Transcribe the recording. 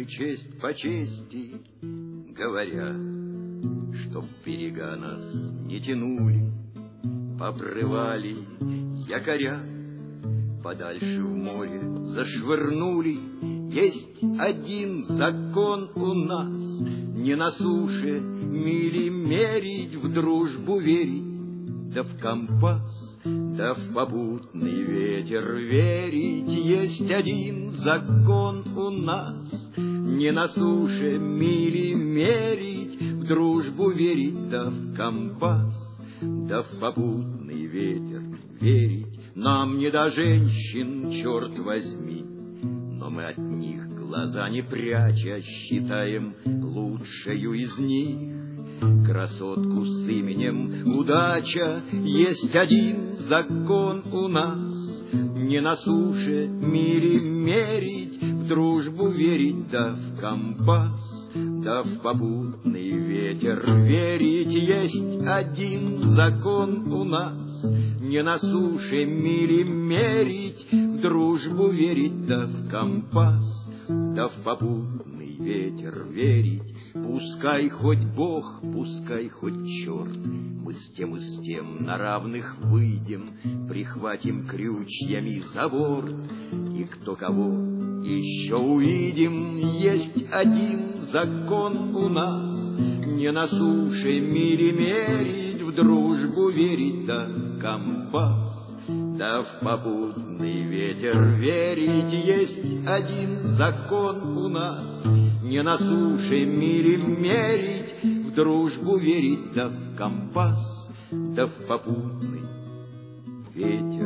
мы честь по чести, говоря, чтоб берега нас не тянули, обрывали якоря, подальше в море зашвырнули. Есть один закон у нас: не на суше мили мерить, в дружбу верить, да в компас, да в попутный ветер верить. Есть один закон у нас: не на суше мили мерить, в дружбу верить, да в компас, да в попутный ветер верить. Нам не до женщин, черт возьми, но мы от них глаза не пряча считаем лучшею из них красотку с именем удача. Есть один закон у нас: не на суше мили мерить, в дружбу верить, да в компас, да в попутный ветер верить. Есть один закон у нас: не на суше мили мерить, в дружбу верить, да в компас, да в попутный ветер верить. Пускай хоть Бог, пускай хоть черт, мы с тем и с тем на равных выйдем, прихватим крючьями за борт, и кто кого еще увидим. Есть один закон у нас: не на суше мили мерить, в дружбу верить, да в компас, да в попутный ветер верить. Есть один закон у нас: не на суше мили мерить, в дружбу верить, да в компас, да в попутный ветер